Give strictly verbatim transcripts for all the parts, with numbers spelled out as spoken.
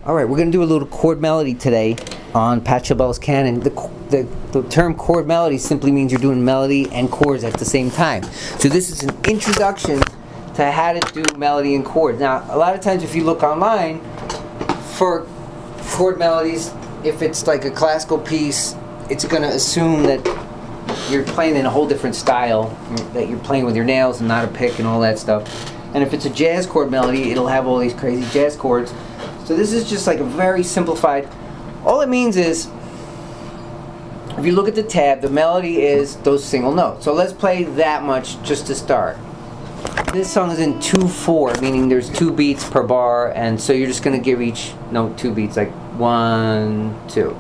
Alright, we're going to do a little chord melody today on Pachelbel's canon. The, the, the term chord melody simply means you're doing melody and chords at the same time. So this is an introduction to how to do melody and chords. Now, a lot of times if you look online for chord melodies, if it's like a classical piece, it's going to assume that you're playing in a whole different style, that you're playing with your nails and not a pick and all that stuff. And if it's a jazz chord melody, it'll have all these crazy jazz chords. So this is just like a very simplified, all it means is, if you look at the tab, the melody is those single notes. So let's play that much just to start. This song is in two four, meaning there's two beats per bar, and so you're just going to give each note two beats, like one, two.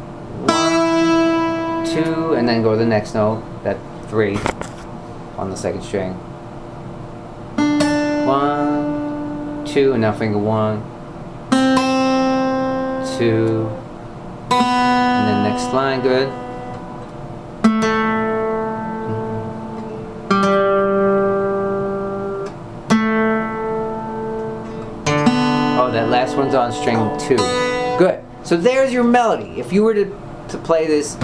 One, two, and then go to the next note, that three, on the second string. One, two, and now finger one. Two, and then next line, good. Oh, that last one's on string two. Good. So there's your melody. If you were to, to play this,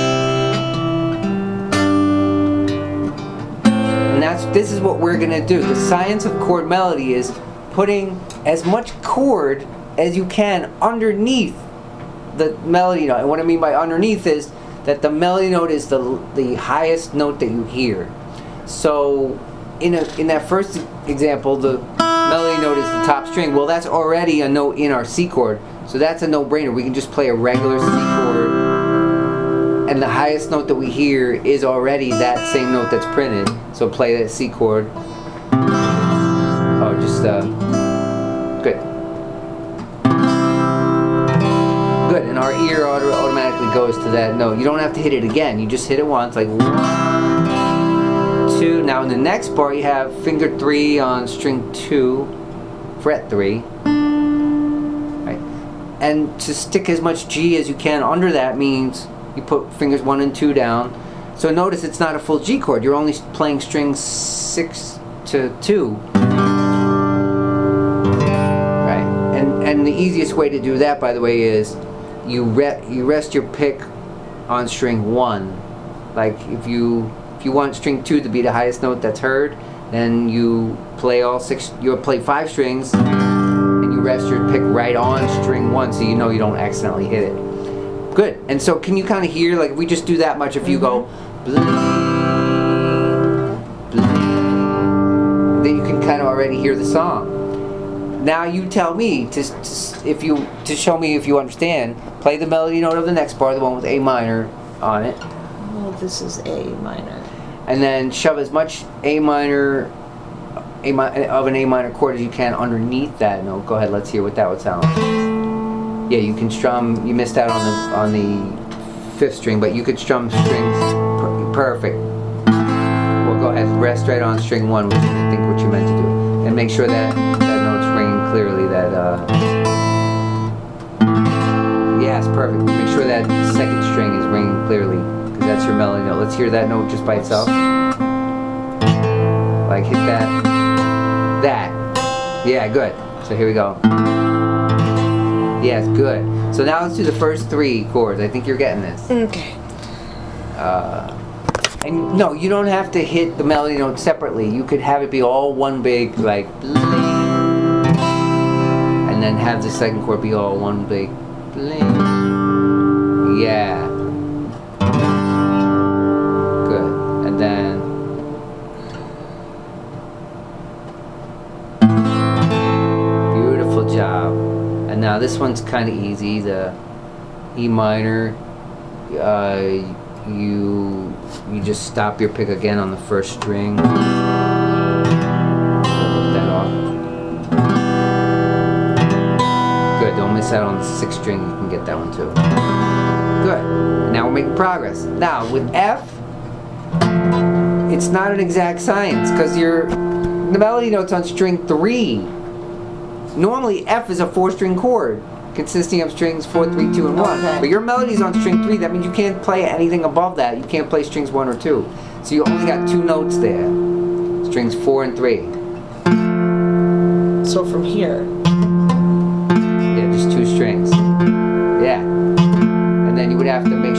and that's this is what we're gonna do. The science of chord melody is putting as much chord as you can underneath the melody note. And what I mean by underneath is that the melody note is the the highest note that you hear. So in a, in that first example, the melody note is the top string. Well, that's already a note in our C chord, so that's a no-brainer. We can just play a regular C chord, and the highest note that we hear is already that same note that's printed. So play that C chord. Oh, just uh, good. Good, and our ear auto automatically goes to that note. You don't have to hit it again. You just hit it once, like one, two. Now in the next bar, you have finger three on string two, fret three. Right, and to stick as much G as you can under that means you put fingers one and two down. So notice it's not a full G chord. You're only playing strings six to two. Right, and and the easiest way to do that, by the way, is you re you rest your pick on string one. Like if you if you want string two to be the highest note that's heard, then you play all six. You'll play five strings, and you rest your pick right on string one, so you know you don't accidentally hit it. Good. And so can you kind of hear, like if we just do that much, if you go bling, bling, then you can kind of already hear the song. Now you tell me to, to if you to show me if you understand. Play the melody note of the next bar, the one with A minor on it. Well, this is A minor. And then shove as much A minor, A mi of an A minor chord as you can underneath that note. Go ahead, let's hear what that would sound like. Yeah, you can strum. You missed out on the on the fifth string, but you could strum strings per perfect. Well, go ahead, rest right on string one, which is I think what you meant to do, and make sure that that note's ringing clearly. That uh, yes, perfect. Make sure that second string is ringing clearly, because that's your melody note. Let's hear that note just by itself. Like hit that, that. Yeah, good. So here we go. Yes, good. So now let's do the first three chords. I think you're getting this. Okay. Uh, and no, you don't have to hit the melody note separately. You could have it be all one big, like, bling, and then have the second chord be all one big, bling. Yeah. Good. And then. Beautiful job. And now this one's kind of easy. The E minor, uh, you you just stop your pick again on the first string. Lift that off. Good. Don't miss out on the sixth string. You can get that one too. Good. Now we're making progress. Now with F, it's not an exact science because your the melody note's on string three. Normally, F is a four-string chord consisting of strings four, three, two, and one. Okay. But your melody's on string three. That means you can't play anything above that. You can't play strings one or two. So you only got two notes there. Strings four and three. So from here. Yeah, just two strings.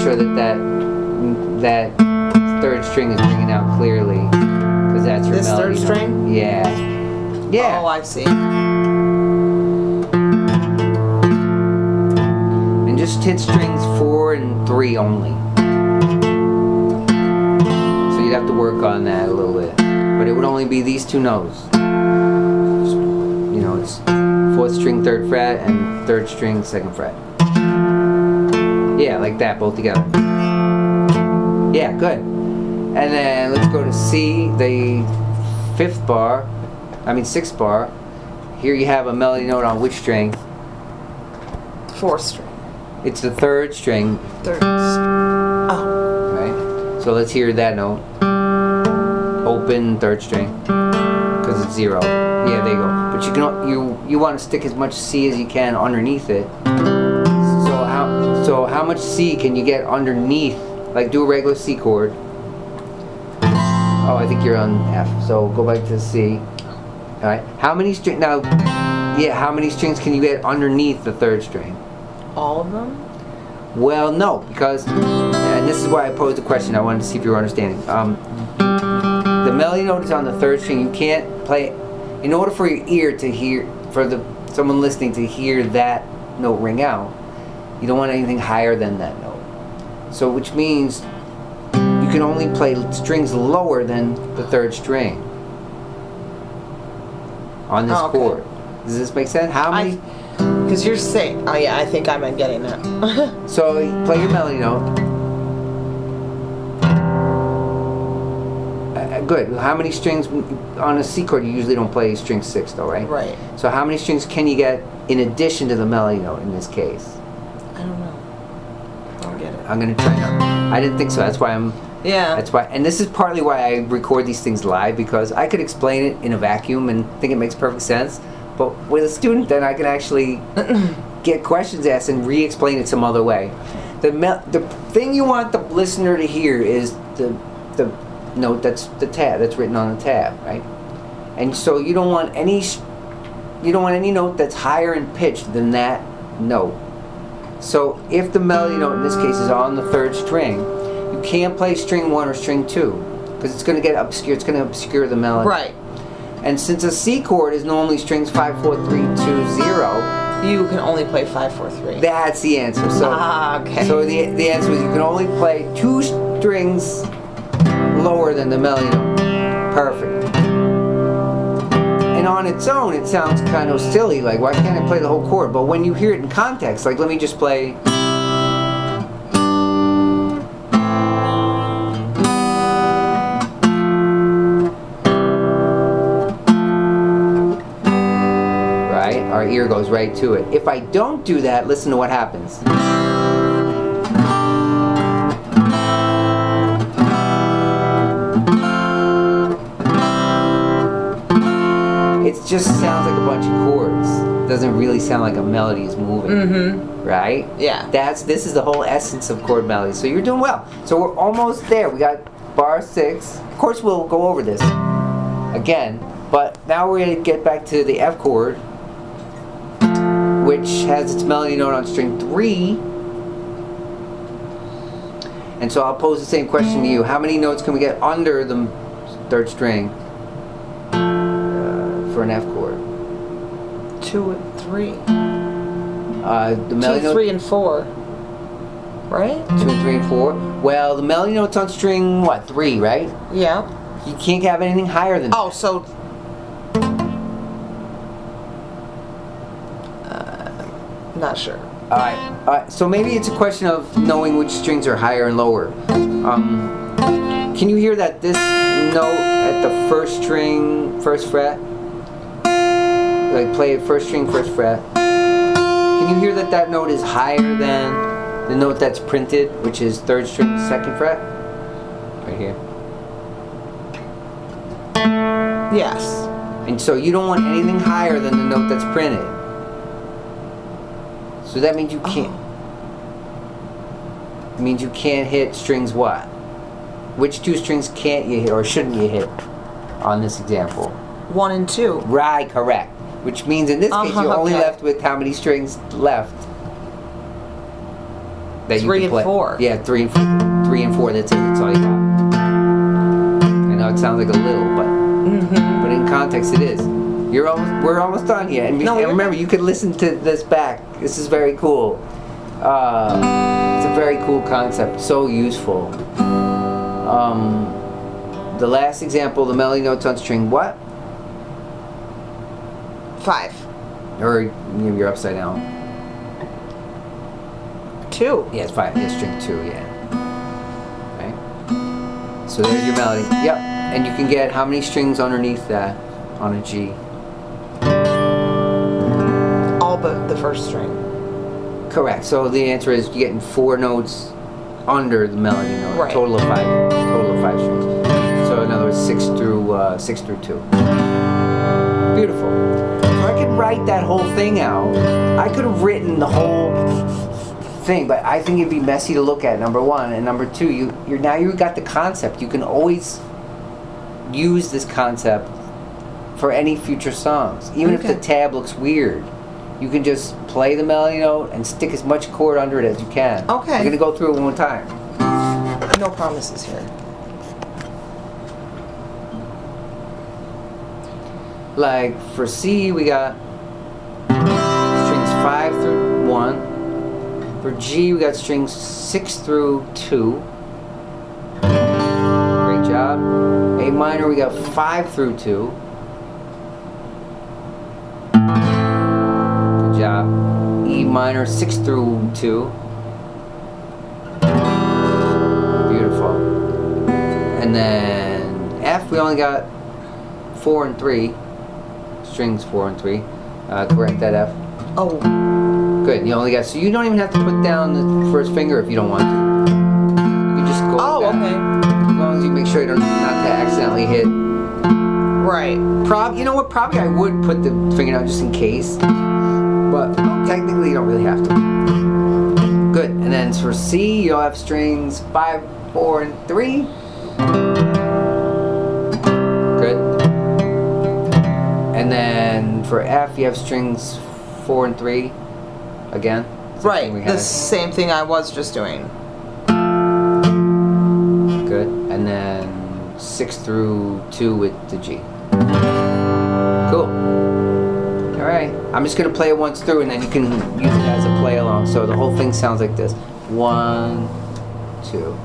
sure that that, that third string is ringing out clearly, because that's your This melody third note. string? Yeah. Yeah. Oh, I see. And just hit strings four and three only. So you'd have to work on that a little bit. But it would only be these two notes. You know, it's fourth string, third fret, and third string, second fret. Yeah, like that, both together. Yeah, good. And then let's go to C, the fifth bar, I mean sixth bar. Here you have a melody note on which string? Fourth string. It's the third string, Third string. Oh. right? So let's hear that note. Open third string, because it's zero. Yeah, there you go. But you can you you want to stick as much C as you can underneath it. So how so how much C can you get underneath? Like do a regular C chord. Oh, I think you're on F. So go back to C. All right. How many strings now? Yeah, how many strings can you get underneath the third string? All of them? Well, no, because and this is why I posed the question. I wanted to see if you were understanding. Um, the melody note is on the third string. You can't play. In order for your ear to hear, for the someone listening to hear that note ring out, you don't want anything higher than that note. So, which means you can only play strings lower than the third string on this Oh, okay. chord. Does this make sense? How many? Because you're saying, oh yeah, I think I'm getting that. So play your melody note. Uh, good. How many strings on a C chord? You usually don't play string six, though, right? Right. So how many strings can you get in addition to the melody note in this case? I don't know. I don't get it. I'm gonna try now. I didn't think so. That's why I'm. Yeah. That's why, and this is partly why I record these things live, because I could explain it in a vacuum and think it makes perfect sense. But with a student, then I can actually get questions asked and re-explain it some other way. The me- the thing you want the listener to hear is the the note that's the tab that's written on the tab, right? And so you don't want any sh- you don't want any note that's higher in pitch than that note. So if the melody note in this case is on the third string, you can't play string one or string two because it's going to get obscure. It's going to obscure the melody. Right. And since a C chord is normally strings five, four, three, two, zero, You can only play five, four, three. that's the answer. So, Ah, okay. so the the answer is you can only play two strings lower than the melody note. Perfect. And on its own, it sounds kind of silly. Like, why can't I play the whole chord? But when you hear it in context, like, let me just play. Our ear goes right to it. If I don't do that, listen to what happens. It just sounds like a bunch of chords. It doesn't really sound like a melody is moving. Mm-hmm. Right? Yeah. That's this is the whole essence of chord melody. So you're doing well. So we're almost there. We got bar six. Of course, we'll go over this again. But now we're going to get back to the F chord, which has its melody note on string three. And so I'll pose the same question to you. How many notes can we get under the third string uh, for an F chord? Two and three. Uh, the melody Two, note, three, and four. Right? two, three, and four. Well, the melody note's on string what? Three, right? Yeah. You can't have anything higher than. Oh, so. Uh, not sure. All right, all right. So maybe it's a question of knowing which strings are higher and lower. Um, can you hear that this note at the first string, first fret? Like play it first string, first fret. Can you hear that that note is higher than the note that's printed, which is third string, second fret? Right here. Yes. And so you don't want anything higher than the note that's printed. So that means you can't. Oh. It means you can't hit strings what? Which two strings can't you hit or shouldn't you hit on this example? One and two. Right, correct. Which means in this case Uh-huh, you're only okay. left with how many strings left? that you Three can and play. four. Yeah, three and four, three and four. That's it. That's all you got. I know it sounds like a little, but Mm-hmm. but in context, it is. You're almost. We're almost done here. And, No, and you're remember, good. you could listen to this back. This is very cool. Uh, it's a very cool concept. So useful. Um, the last example, the melody notes on string what? Five. Or you know, you're upside down. Two. Yeah, it's five. Yeah, string two. Yeah. Right. So there's your melody. Yep. And you can get how many strings underneath that on a G? All but the first string. Correct. So the answer is you're getting four notes under the melody note. Right. Total of five. Total of five strings. So in other words, six through uh, six through two. Beautiful. So I could write that whole thing out. I could have written the whole thing, but I think it'd be messy to look at. Number one, and number two, you you're now you got the concept. You can always use this concept for any future songs, even Okay. if the tab looks weird. You can just play the melody note and stick as much chord under it as you can. Okay. I'm gonna go through it one more time. No promises here. Like for C, we got strings five through one. For G, we got strings six through two. Great job. A minor, we got five through two. Good job. E minor, six through two. Beautiful. And then F, we only got four and three. Strings four and three. Uh, correct that F. Oh. Good. You only got so you don't even have to put down the first finger if you don't want to. You can just go. Oh, like that. okay. As long as you make sure you don't not to accidentally hit. Right. Prob. You know what? Probably I would put the finger down just in case, but technically you don't really have to. Good. And then for C, you'll have strings five, four, and three. Good. And then for F, you have strings four and three. Again. Right. We The had. same thing I was just doing. Good. And then six through two with the G. Cool. All right. I'm just gonna play it once through, and then you can use it as a play along. So the whole thing sounds like this: one, two.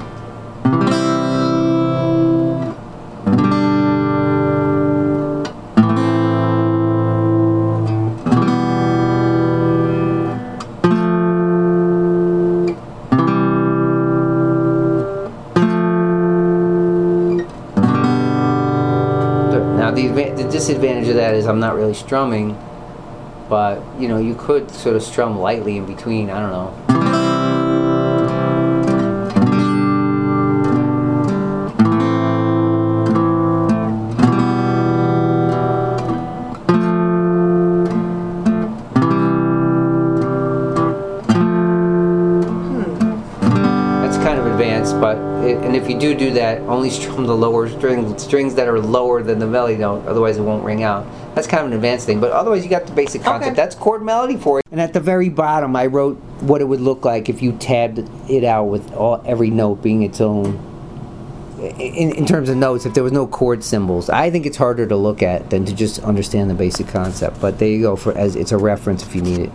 Now the, adva- the disadvantage of that is I'm not really strumming, but you know you could sort of strum lightly in between. I don't know. That's kind of advanced, but it, and if you do do that, only strum the lower string, strings that are lower than the melody note, otherwise it won't ring out. That's kind of an advanced thing, but otherwise you got the basic concept. Okay. That's chord melody for it. And at the very bottom, I wrote what it would look like if you tabbed it out with all every note being its own. In, in terms of notes, if there was no chord symbols, I think it's harder to look at than to just understand the basic concept. But there you go, for as it's a reference if you need it.